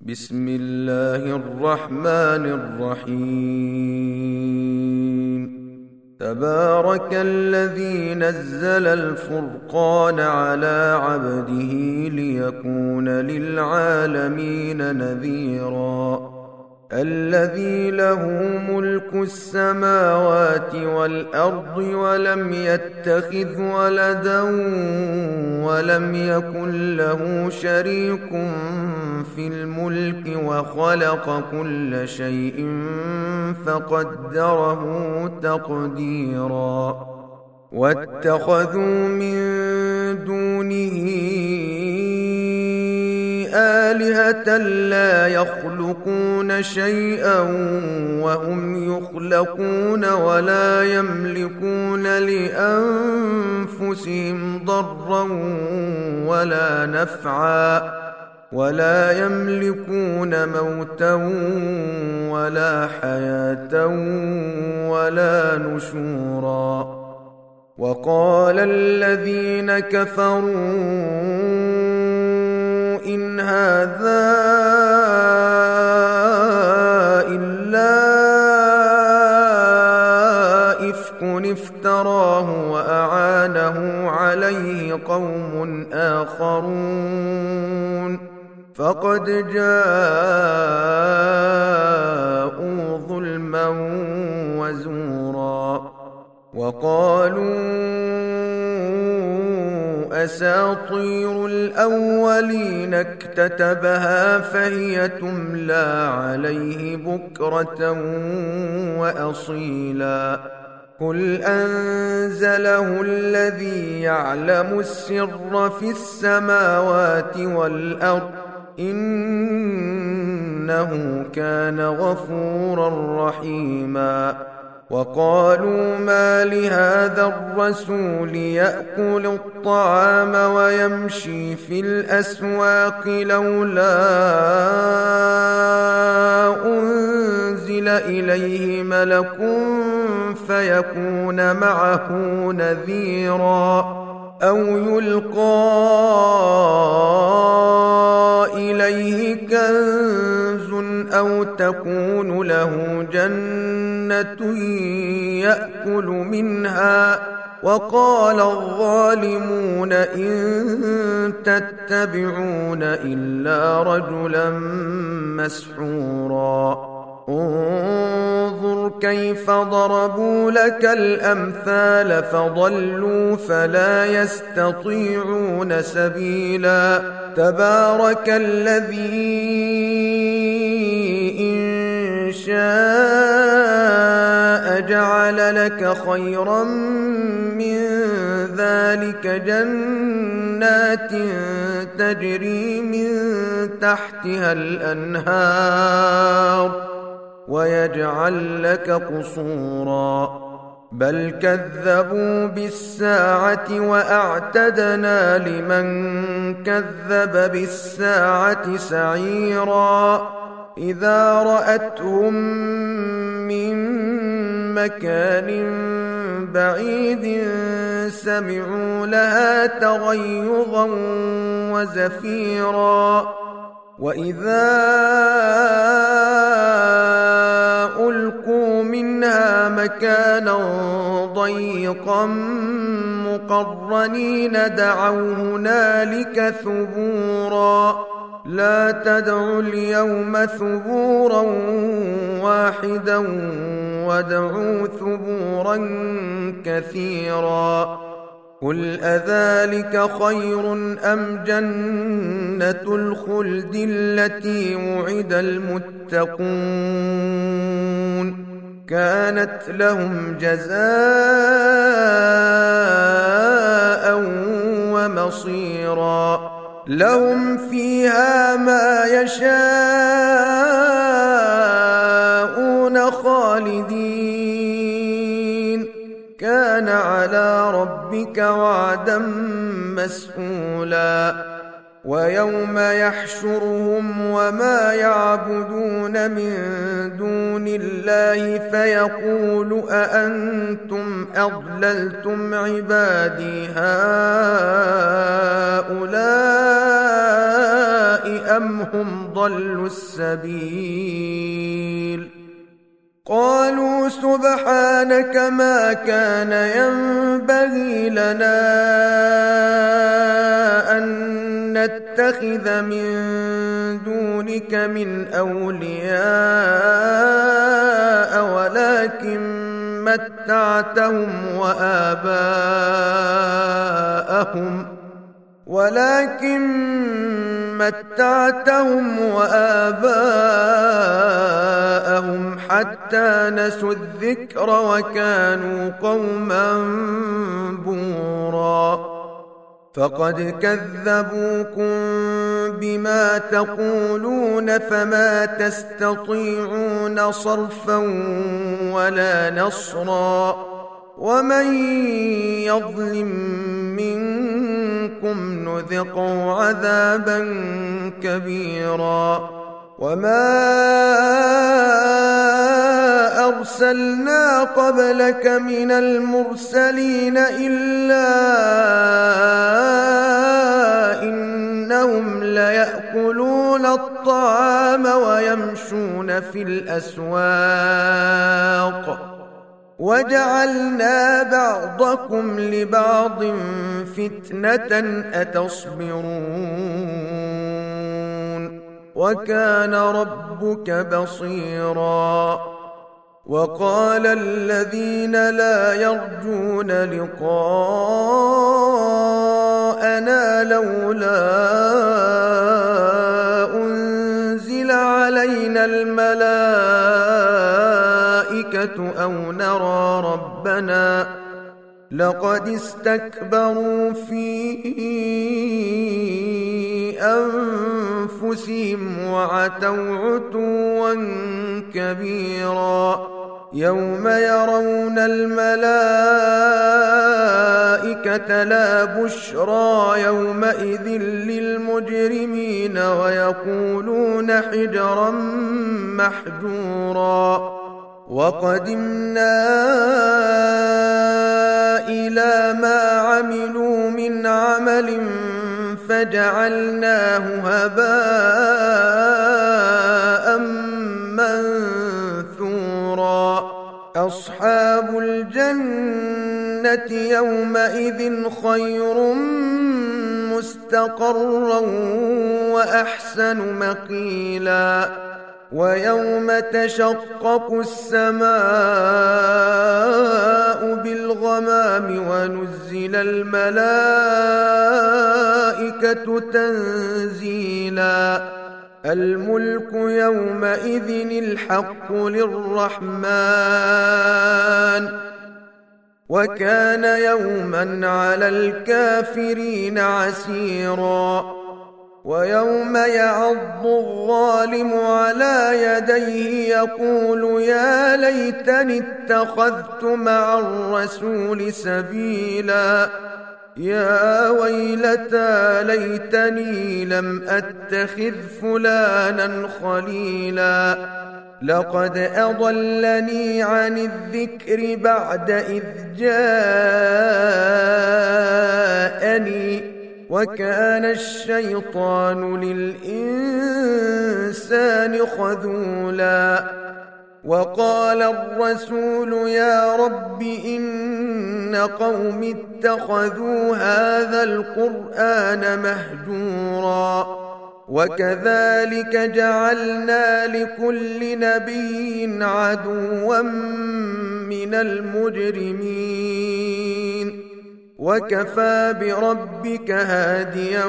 بسم الله الرحمن الرحيم. تبارك الذي نزل الفرقان على عبده ليكون للعالمين نذيرا. الذي له ملك السماوات والأرض ولم يتخذ ولدا ولم يكن له شريك في الملك وخلق كل شيء فقدره تقديرا. واتخذوا من دونه آلهة لا يخلقون شيئا وهم يخلقون ولا يملكون لأنفسهم ضرا ولا نفعا ولا يملكون موتا ولا حياة ولا نشورا. وقال الذين كفروا إن هذا إلا إفك افتراه وأعانه عليه قوم آخرون فقد جاءوا ظلما وزورا. وقالوا أساطير الأولين اكتتبها فهي تملى عليه بكرة وأصيلا. قل أنزله الذي يعلم السر في السماوات والأرض إنه كان غفورا رحيما. وقالوا ما لهذا الرسول يأكل الطعام ويمشي في الأسواق لولا أنزل إليه ملك فيكون معه نذيرا أو يلقى إليه كنز أو تكون له جنة يأكل منها. وقال الظالمون إن تتبعون إلا رجلا مسحورا. انظر كيف ضربوا لك الأمثال فضلوا فلا يستطيعون سبيلا. تبارك الذي إن شاء جعل لك خيرا من ذلك جنات تجري من تحتها الأنهار ويجعل لك قصورا. بل كذبوا بالساعة وأعتدنا لمن كذب بالساعة سعيرا. إذا رأتهم من مكان بعيد سمعوا لها تغيظا وزفيرا. وإذا ألقوا منها مكانا ضيقا مقرنين دعوا هنالك ثبورا. لا تدعوا اليوم ثبورا واحدا وادعوا ثبورا كثيرا. قل أذلك خير أم جنة الخلد التي وعد المتقون كانت لهم جزاء ومصيرا. لهم فيها ما يشاءون خالدين كان على ربك وعدا مسئولا. ويوم يحشرهم وما يعبدون من دون الله فيقول أأنتم أضللتم عبادي هؤلاء أم هم ضلوا السبيل قالوا سبحانك ما كان ينبغي لنا أن نتخذ من دونك من أولياء ولكن متعتهم وآباءهم حتى نسوا الذكر وكانوا قوما بورا فقد كذبوكم بما تقولون فما تستطيعون صرفا ولا نصرا ومن يظلم منكم نذقه عذابا كبيرا وما أرسلنا قبلك من المرسلين إلا إنهم ليأكلون الطعام ويمشون في الأسواق وجعلنا بعضكم لبعض فتنة أتصبرون وكان ربك بصيرا وقال الذين لا يرجون لقاءنا لولا أنزل علينا الملائكة أو نرى ربنا لقد استكبروا في أنفسهم وعتوا عتوا كبيرا يوم يرون الملائكة لا بشرى يومئذ للمجرمين ويقولون حجرا محجورا وقدمنا إلى ما عملوا من عمل فجعلناه هباء منثورا أصحاب الجنة يومئذ خير مستقرا وأحسن مقيلا ويوم تشقق السماء بالغمام ونزل الملائكة تنزيلا الملك يومئذ الحق للرحمن وكان يوما على الكافرين عسيرا ويوم يعض الظالم على يديه يقول يا ليتني اتخذت مع الرسول سبيلا يا ويلتى ليتني لم أتخذ فلانا خليلا لقد أضلني عن الذكر بعد إذ جاءني وكان الشيطان للإنسان خذولا وقال الرسول يا رب إن قوم اتخذوا هذا القرآن مهجورا وكذلك جعلنا لكل نبي عدوا من المجرمين وكفى بربك هاديا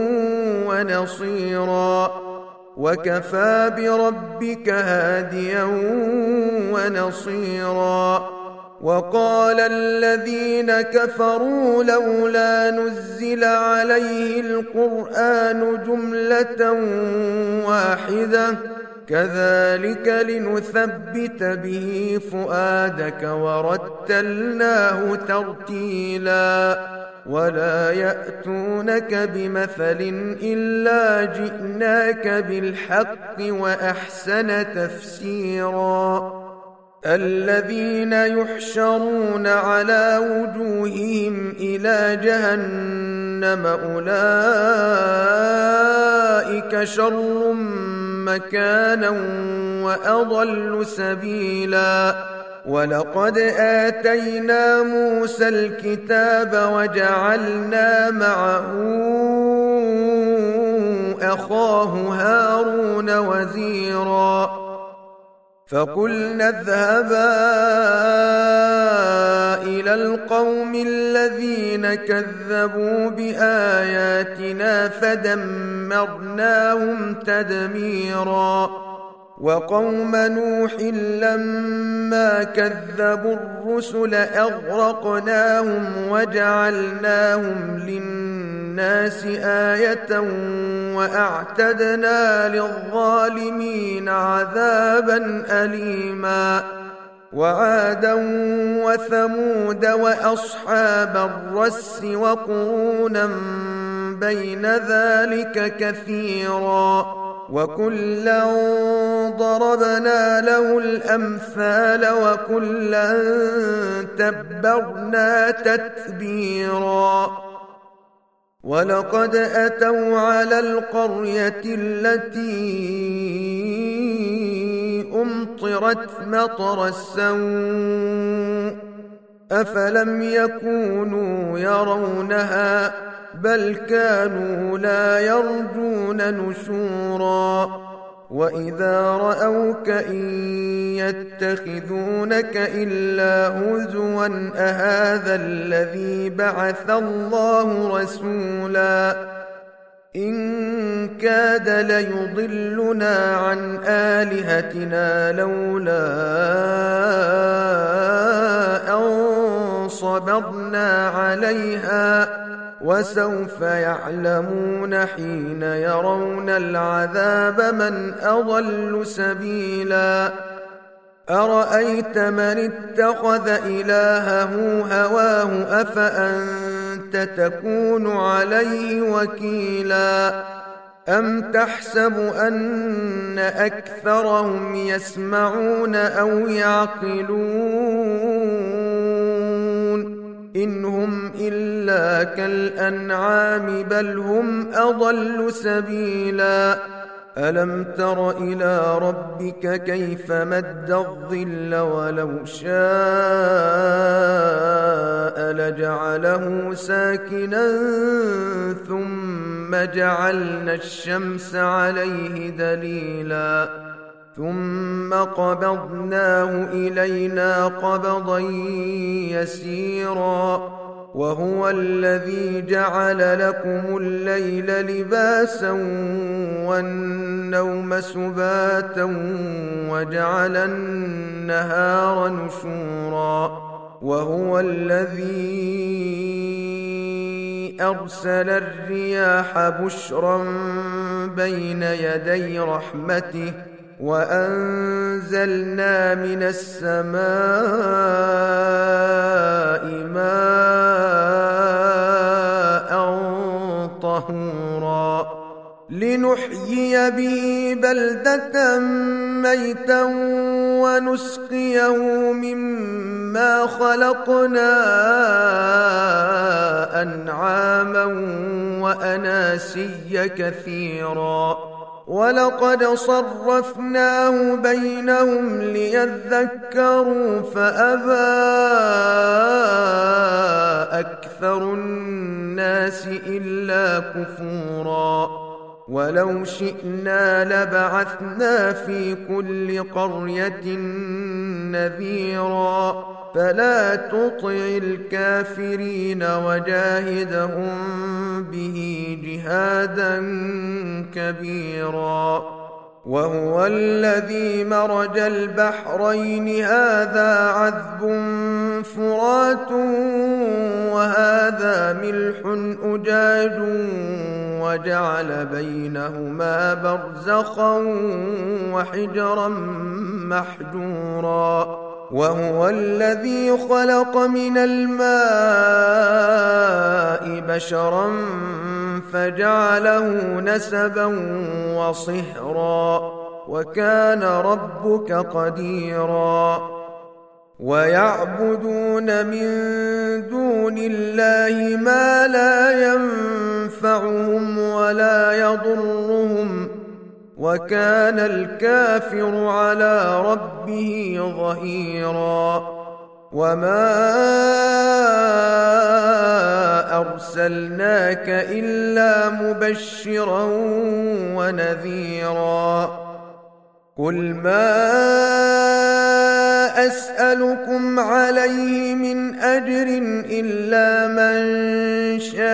ونصيرا وقال الذين كفروا لولا نزل عليه القرآن جملة واحدة كذلك لنثبت به فؤادك ورتلناه ترتيلا ولا يأتونك بمثل إلا جئناك بالحق وأحسن تفسيرا الذين يحشرون على وجوههم إلى جهنم أولئك أولئك شر مكانا وأضل سبيلا ولقد آتينا موسى الكتاب وجعلنا معه أخاه هارون وزيرا فقلنا اذهبا إلى القوم الذين كذبوا بآياتنا فدمرناهم تدميرا وقوم نوح لما كذبوا الرسل أغرقناهم وجعلناهم للناس آية وأعتدنا للظالمين عذابا أليما وعادا وثمود وأصحاب الرس وقرونا بين ذلك كثيرا وكلا ضربنا له الأمثال وكلا تبرنا تتبيرا ولقد أتوا على القرية التي أمطرت مطر السوء أفلم يكونوا يرونها بل كانوا لا يرجون نشورا وإذا رأوك إن يتخذونك إلا هزوا أهذا الذي بعث الله رسولا إن كاد ليضلنا عن آلهتنا لولا أن صبرنا عليها وسوف يعلمون حين يرون العذاب من أضل سبيلا أرأيت من اتخذ إلهه هواه أفأنت تكون عليه وكيلا أم تحسب أن أكثرهم يسمعون أو يعقلون إن هم إلا كالأنعام بل هم أضل سبيلا ألم تر إلى ربك كيف مد الظل ولو شاء لجعله ساكنا ثم جعلنا الشمس عليه دليلا ثم قبضناه إلينا قبضا يسيرا وهو الذي جعل لكم الليل لباسا والنوم سباتا وجعل النهار نشورا وهو الذي أرسل الرياح بشرا بين يدي رحمته وأنزلنا من السماء ماء طهورا لنحيي به بلدة ميتا ونسقيه مما خلقنا أنعاما وأناسيا كثيرا ولقد صرفناه بينهم ليذكروا فأبى أكثر الناس إلا كفورا ولو شئنا لبعثنا في كل قرية نذيرا فلا تطع الكافرين وجاهدهم به جهادا كبيرا وهو الذي مرج البحرين هذا عذب فرات وهذا ملح أجاج وجعل بينهما برزخا وحجرا محجورا وهو الذي خلق من الماء بشرا فجعله نسبا وصهرا وكان ربك قديرا ويعبدون من دون الله ما لا ينفع ينفعهم ولا يضرهم، وكان الكافر على ربه ظهيرا. وما أرسلناك إلا مبشرا ونذيرا. قل ما أسألكم عليه من أجر إلا من شاء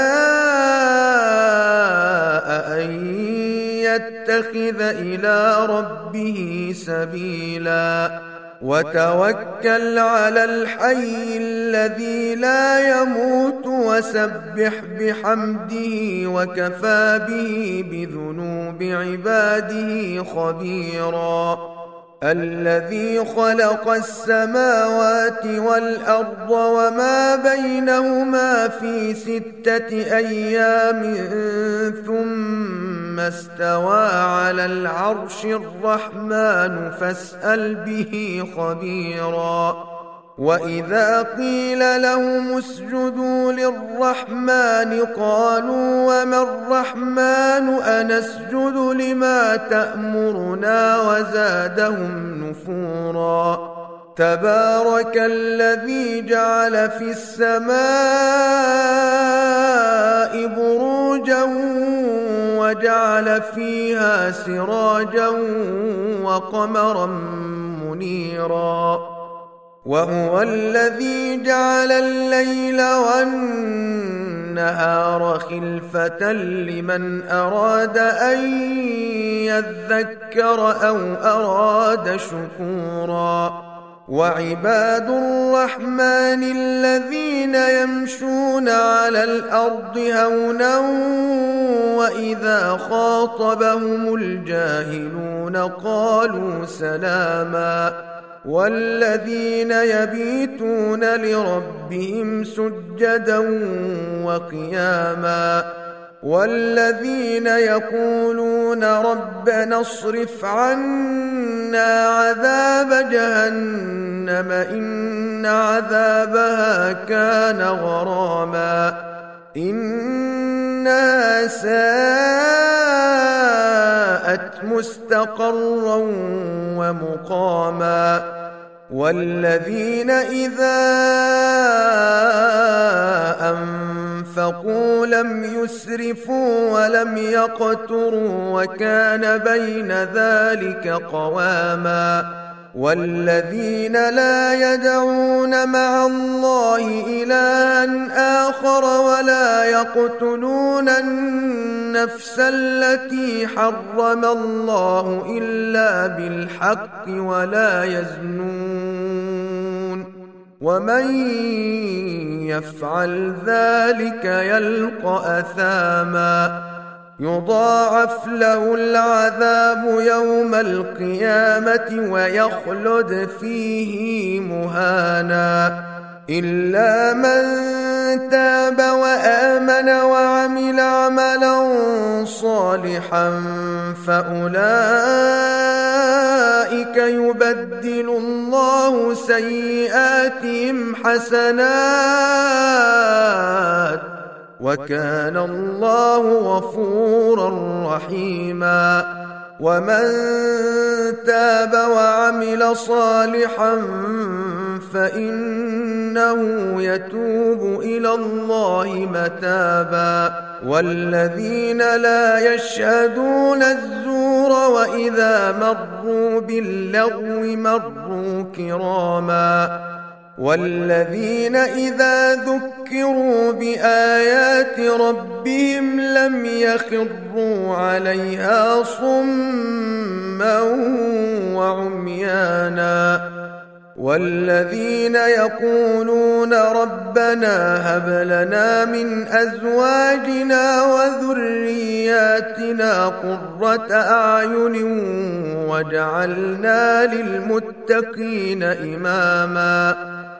أن يتخذ إلى ربه سبيلا. وتوكل على الحي الذي لا يموت وسبح بحمده وكفى به بذنوب عباده خبيرا. الذي خلق السماوات والأرض وما بينهما في 6 أيام ثم استوى على العرش الرحمن فاسأل به خبيرا. وإذا قيل لهم اسجدوا للرحمن قالوا وما الرحمن أنسجد لما تأمرنا وزادهم نفورا. تبارك الذي جعل في السماء بروجا وجعل فيها سراجا وقمرا منيرا. وهو الذي جعل الليل والنهار خلفة لمن أراد أن يذكر أو أراد شكورا. وعباد الرحمن الذين يمشون على الأرض هونا وإذا خاطبهم الجاهلون قالوا سلاما. والذين يبيتون لربهم سجدا وقياما. والذين يقولون ربنا اصرف عنا عذاب جهنم إن عذابها كان غراما إنها ساءت مستقرا ومقاما. والذين إذا أنفقوا لم يسرفوا ولم يقتروا وكان بين ذلك قواما. والذين لا يدعون مع الله إلها آخر ولا يقتلون النفس التي حرم الله إلا بالحق ولا يزنون ومن يفعل ذلك يلقى أثاما. يضاعف له العذاب يوم القيامة ويخلد فيه مهانا إلا من تاب وآمن وعمل عملا صالحا فأولئك يبدل الله سيئاتهم حسنات وكان الله غفورا رحيما. ومن تاب وعمل صالحا فإنه يتوب إلى الله متابا. والذين لا يشهدون الزور وإذا مروا باللغو مروا كراما. والذين إذا ذكروا بآيات ربهم لم يخروا عليها صما وعميانا. والذين يقولون ربنا هب لنا من أزواجنا وذرياتنا قرة أعين واجعلنا للمتقين إماما.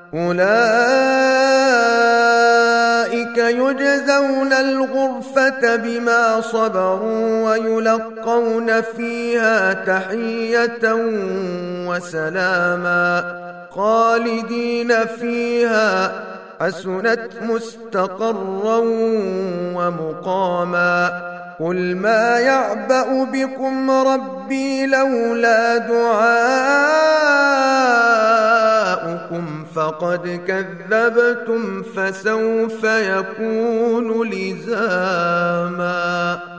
أولئك يجزون الغرفة بما صبروا ويلقون فيها تحية وسلاما خالدين فيها حسنت مستقرا ومقاما قل ما يعبأ بكم ربي لولا دعاؤكم فقد كذبتم فسوف يكون لزاما